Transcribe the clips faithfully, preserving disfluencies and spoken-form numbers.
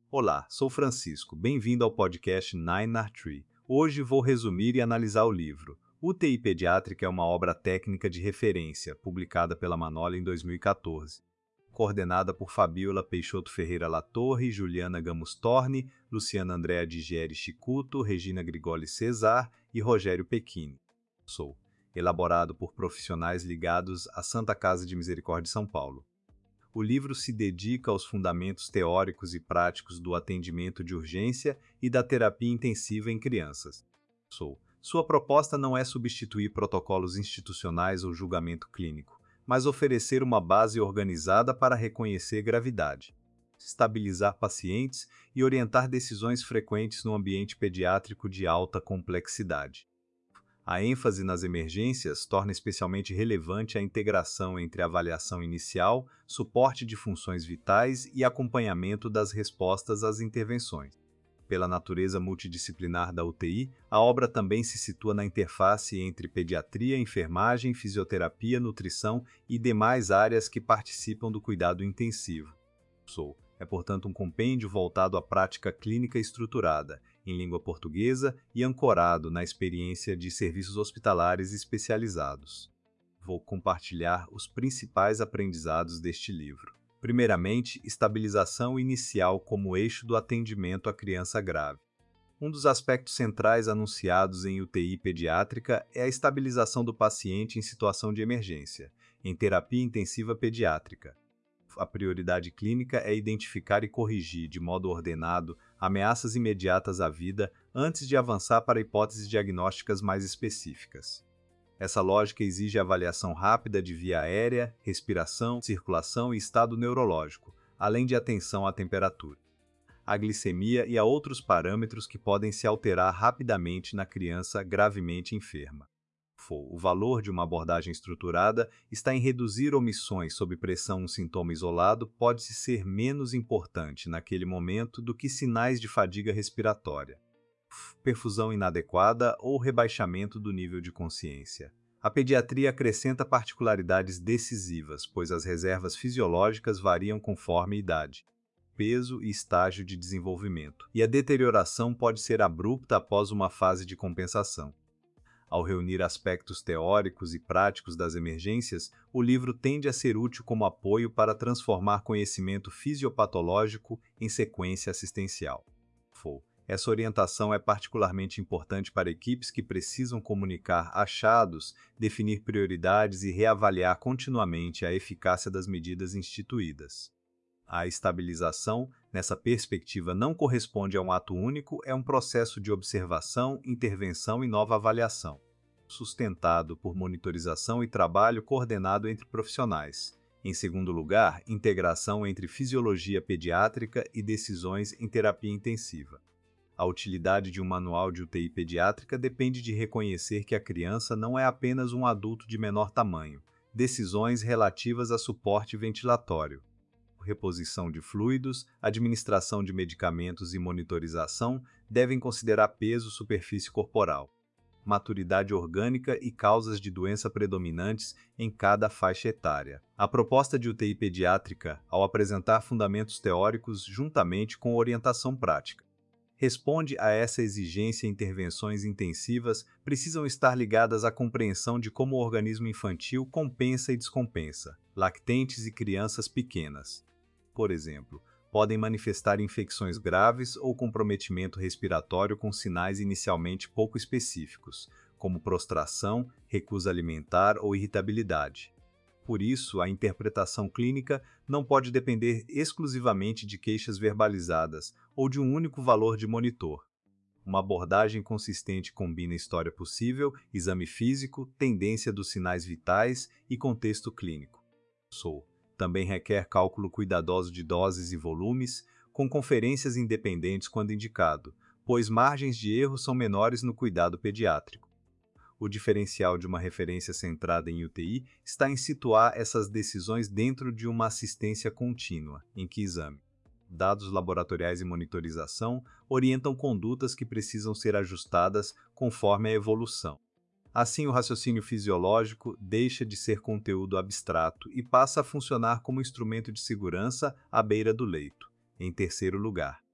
Olá, sou Francisco. Bem-vindo ao podcast Nine R Tree. Hoje vou resumir e analisar o livro. U T I Pediátrica é uma obra técnica de referência, publicada pela Manolha em dois mil e quatorze. Coordenada por Fabiola Peixoto Ferreira Latorre, Juliana Gamos Torne, Luciana Andréa Digeri Chicuto, Regina Grigoli Cesar e Rogério Pecchini. Sou. Elaborado por profissionais ligados à Santa Casa de Misericórdia de São Paulo. O livro se dedica aos fundamentos teóricos e práticos do atendimento de urgência e da terapia intensiva em crianças. Sou. Sua proposta não é substituir protocolos institucionais ou julgamento clínico, mas oferecer uma base organizada para reconhecer gravidade, estabilizar pacientes e orientar decisões frequentes no ambiente pediátrico de alta complexidade. A ênfase nas emergências torna especialmente relevante a integração entre avaliação inicial, suporte de funções vitais e acompanhamento das respostas às intervenções. Pela natureza multidisciplinar da U T I, a obra também se situa na interface entre pediatria, enfermagem, fisioterapia, nutrição e demais áreas que participam do cuidado intensivo. Sou. É, portanto, um compêndio voltado à prática clínica estruturada, em língua portuguesa e ancorado na experiência de serviços hospitalares especializados. Vou compartilhar os principais aprendizados deste livro. Primeiramente, estabilização inicial como eixo do atendimento à criança grave. Um dos aspectos centrais anunciados em U T I pediátrica é a estabilização do paciente em situação de emergência, em terapia intensiva pediátrica. A prioridade clínica é identificar e corrigir, de modo ordenado, ameaças imediatas à vida antes de avançar para hipóteses diagnósticas mais específicas. Essa lógica exige avaliação rápida de via aérea, respiração, circulação e estado neurológico, além de atenção à temperatura, à glicemia e a outros parâmetros que podem se alterar rapidamente na criança gravemente enferma. O valor de uma abordagem estruturada está em reduzir omissões sob pressão. Um sintoma isolado pode ser menos importante naquele momento do que sinais de fadiga respiratória, perfusão inadequada ou rebaixamento do nível de consciência. A pediatria acrescenta particularidades decisivas, pois as reservas fisiológicas variam conforme idade, peso e estágio de desenvolvimento, e a deterioração pode ser abrupta após uma fase de compensação. Ao reunir aspectos teóricos e práticos das emergências, o livro tende a ser útil como apoio para transformar conhecimento fisiopatológico em sequência assistencial. Essa orientação é particularmente importante para equipes que precisam comunicar achados, definir prioridades e reavaliar continuamente a eficácia das medidas instituídas. A estabilização, nessa perspectiva, não corresponde a um ato único, é um processo de observação, intervenção e nova avaliação, sustentado por monitorização e trabalho coordenado entre profissionais. Em segundo lugar, integração entre fisiologia pediátrica e decisões em terapia intensiva. A utilidade de um manual de U T I pediátrica depende de reconhecer que a criança não é apenas um adulto de menor tamanho. Decisões relativas a suporte ventilatório, reposição de fluidos, administração de medicamentos e monitorização devem considerar peso, superfície corporal, maturidade orgânica e causas de doença predominantes em cada faixa etária. A proposta de U T I pediátrica, ao apresentar fundamentos teóricos juntamente com orientação prática, responde a essa exigência. Intervenções intensivas precisam estar ligadas à compreensão de como o organismo infantil compensa e descompensa, lactentes e crianças pequenas, por exemplo, podem manifestar infecções graves ou comprometimento respiratório com sinais inicialmente pouco específicos, como prostração, recusa alimentar ou irritabilidade. Por isso, a interpretação clínica não pode depender exclusivamente de queixas verbalizadas ou de um único valor de monitor. Uma abordagem consistente combina história possível, exame físico, tendência dos sinais vitais e contexto clínico. Sou. Também requer cálculo cuidadoso de doses e volumes, com conferências independentes quando indicado, pois margens de erro são menores no cuidado pediátrico. O diferencial de uma referência centrada em U T I está em situar essas decisões dentro de uma assistência contínua, em que exame, dados laboratoriais e monitorização orientam condutas que precisam ser ajustadas conforme a evolução. Assim, o raciocínio fisiológico deixa de ser conteúdo abstrato e passa a funcionar como instrumento de segurança à beira do leito. Em terceiro lugar,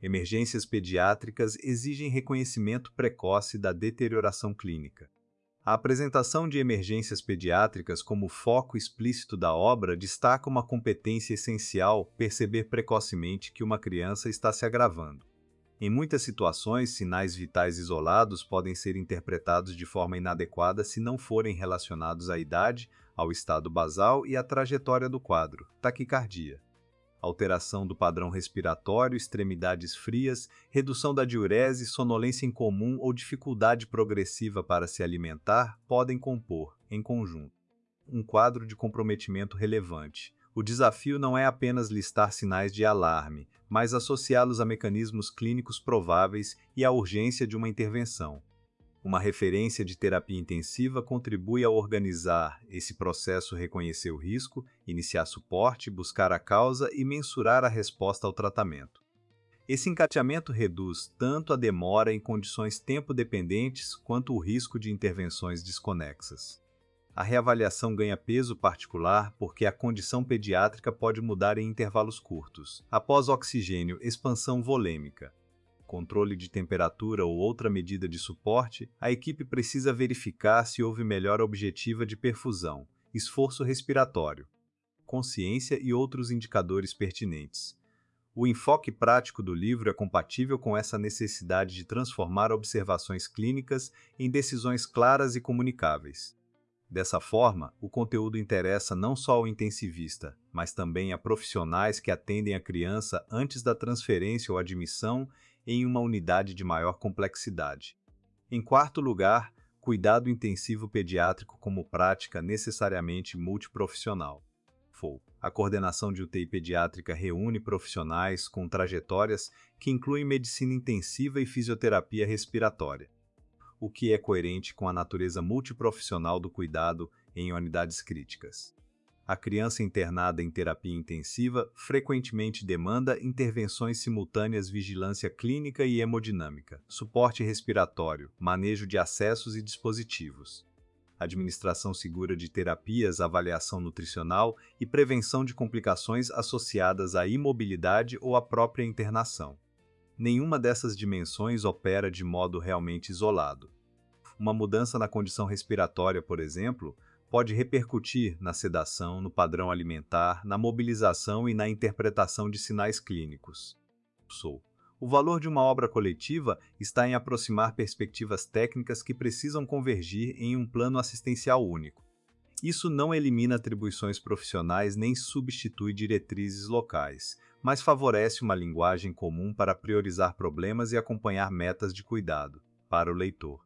Emergências pediátricas exigem reconhecimento precoce da deterioração clínica. A apresentação de emergências pediátricas como foco explícito da obra destaca uma competência essencial: perceber precocemente que uma criança está se agravando. Em muitas situações, sinais vitais isolados podem ser interpretados de forma inadequada se não forem relacionados à idade, ao estado basal e à trajetória do quadro. Taquicardia, alteração do padrão respiratório, extremidades frias, redução da diurese, sonolência incomum ou dificuldade progressiva para se alimentar podem compor, em conjunto, um quadro de comprometimento relevante. O desafio não é apenas listar sinais de alarme, mas associá-los a mecanismos clínicos prováveis e à urgência de uma intervenção. Uma referência de terapia intensiva contribui a organizar esse processo, reconhecer o risco, iniciar suporte, buscar a causa e mensurar a resposta ao tratamento. Esse encadeamento reduz tanto a demora em condições tempo-dependentes quanto o risco de intervenções desconexas. A reavaliação ganha peso particular porque a condição pediátrica pode mudar em intervalos curtos. Após oxigênio, expansão volêmica, controle de temperatura ou outra medida de suporte, a equipe precisa verificar se houve melhora objetiva de perfusão, esforço respiratório, consciência e outros indicadores pertinentes. O enfoque prático do livro é compatível com essa necessidade de transformar observações clínicas em decisões claras e comunicáveis. Dessa forma, o conteúdo interessa não só ao intensivista, mas também a profissionais que atendem a criança antes da transferência ou admissão em uma unidade de maior complexidade. Em quarto lugar, cuidado intensivo pediátrico como prática necessariamente multiprofissional. F O A coordenação de U T I pediátrica reúne profissionais com trajetórias que incluem medicina intensiva e fisioterapia respiratória, o que é coerente com a natureza multiprofissional do cuidado em unidades críticas. A criança internada em terapia intensiva frequentemente demanda intervenções simultâneas, vigilância clínica e hemodinâmica, suporte respiratório, manejo de acessos e dispositivos, administração segura de terapias, avaliação nutricional e prevenção de complicações associadas à imobilidade ou à própria internação. Nenhuma dessas dimensões opera de modo realmente isolado. Uma mudança na condição respiratória, por exemplo, pode repercutir na sedação, no padrão alimentar, na mobilização e na interpretação de sinais clínicos. O valor de uma obra coletiva está em aproximar perspectivas técnicas que precisam convergir em um plano assistencial único. Isso não elimina atribuições profissionais nem substitui diretrizes locais, mas favorece uma linguagem comum para priorizar problemas e acompanhar metas de cuidado para o leitor.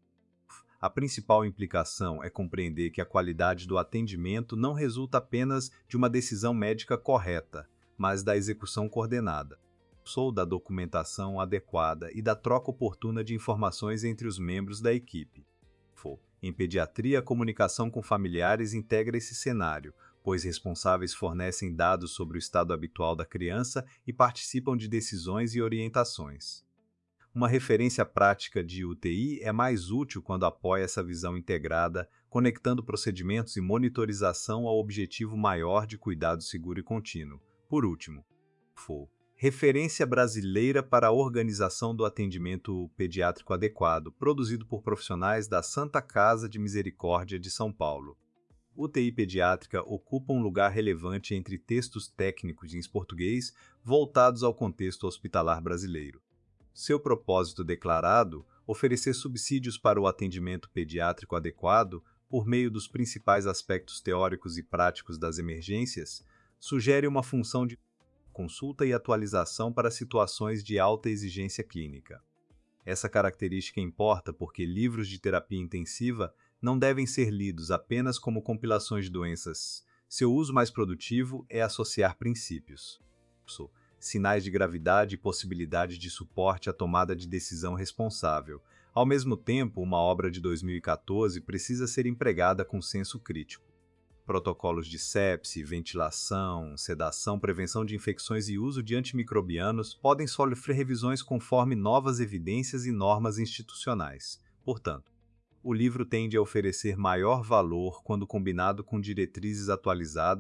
A principal implicação é compreender que a qualidade do atendimento não resulta apenas de uma decisão médica correta, mas da execução coordenada, da documentação adequada e da troca oportuna de informações entre os membros da equipe. Em pediatria, a comunicação com familiares integra esse cenário, pois responsáveis fornecem dados sobre o estado habitual da criança e participam de decisões e orientações. Uma referência prática de U T I é mais útil quando apoia essa visão integrada, conectando procedimentos e monitorização ao objetivo maior de cuidado seguro e contínuo. Por último, F O Referência Brasileira para a Organização do Atendimento Pediátrico Adequado, produzido por profissionais da Santa Casa de Misericórdia de São Paulo. U T I pediátrica ocupa um lugar relevante entre textos técnicos em português voltados ao contexto hospitalar brasileiro. Seu propósito declarado, oferecer subsídios para o atendimento pediátrico adequado por meio dos principais aspectos teóricos e práticos das emergências, sugere uma função de consulta e atualização para situações de alta exigência clínica. Essa característica importa porque livros de terapia intensiva não devem ser lidos apenas como compilações de doenças. Seu uso mais produtivo é associar princípios, sinais de gravidade e possibilidade de suporte à tomada de decisão responsável. Ao mesmo tempo, uma obra de dois mil e quatorze precisa ser empregada com senso crítico. Protocolos de sepse, ventilação, sedação, prevenção de infecções e uso de antimicrobianos podem sofrer revisões conforme novas evidências e normas institucionais. Portanto, o livro tende a oferecer maior valor quando combinado com diretrizes atualizadas,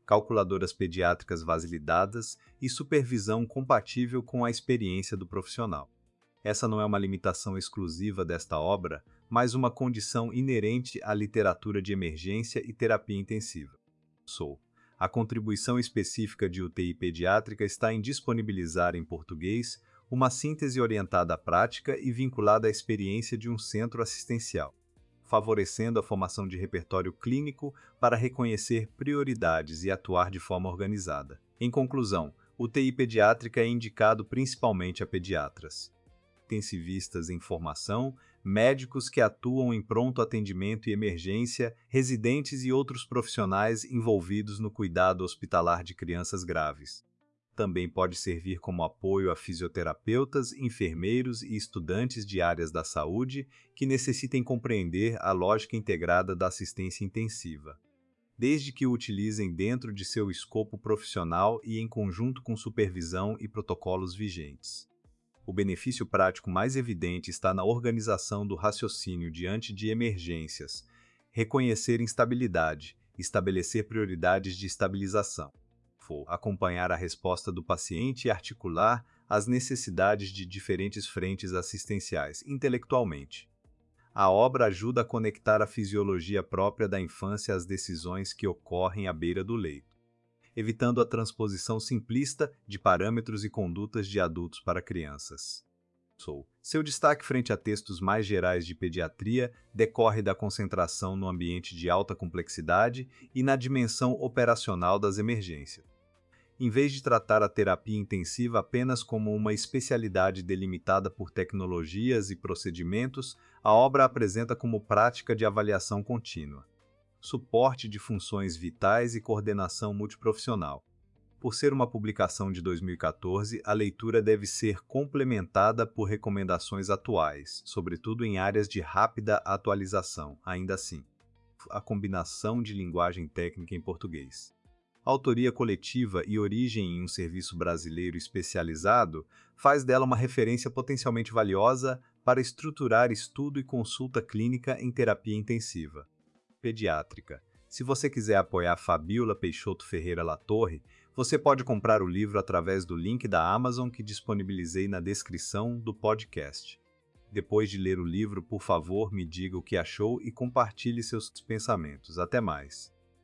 calculadoras pediátricas validadas e supervisão compatível com a experiência do profissional. Essa não é uma limitação exclusiva desta obra, mas uma condição inerente à literatura de emergência e terapia intensiva. Sou. A contribuição específica de U T I pediátrica está em disponibilizar em português uma síntese orientada à prática e vinculada à experiência de um centro assistencial, favorecendo a formação de repertório clínico para reconhecer prioridades e atuar de forma organizada. Em conclusão, U T I pediátrica é indicado principalmente a pediatras, intensivistas em formação, médicos que atuam em pronto atendimento e emergência, residentes e outros profissionais envolvidos no cuidado hospitalar de crianças graves. Também pode servir como apoio a fisioterapeutas, enfermeiros e estudantes de áreas da saúde que necessitem compreender a lógica integrada da assistência intensiva, desde que o utilizem dentro de seu escopo profissional e em conjunto com supervisão e protocolos vigentes. O benefício prático mais evidente está na organização do raciocínio diante de emergências, reconhecer instabilidade, estabelecer prioridades de estabilização, acompanhar a resposta do paciente e articular as necessidades de diferentes frentes assistenciais intelectualmente. A obra ajuda a conectar a fisiologia própria da infância às decisões que ocorrem à beira do leito, evitando a transposição simplista de parâmetros e condutas de adultos para crianças. Seu destaque frente a textos mais gerais de pediatria decorre da concentração no ambiente de alta complexidade e na dimensão operacional das emergências. Em vez de tratar a terapia intensiva apenas como uma especialidade delimitada por tecnologias e procedimentos, a obra apresenta como prática de avaliação contínua, suporte de funções vitais e coordenação multiprofissional. Por ser uma publicação de dois mil e quatorze, a leitura deve ser complementada por recomendações atuais, sobretudo em áreas de rápida atualização, ainda assim. A combinação de linguagem técnica em português, autoria coletiva e origem em um serviço brasileiro especializado faz dela uma referência potencialmente valiosa para estruturar estudo e consulta clínica em terapia intensiva pediátrica. Se você quiser apoiar Fabíola Peixoto Ferreira Latorre, você pode comprar o livro através do link da Amazon que disponibilizei na descrição do podcast. Depois de ler o livro, por favor, me diga o que achou e compartilhe seus pensamentos. Até mais!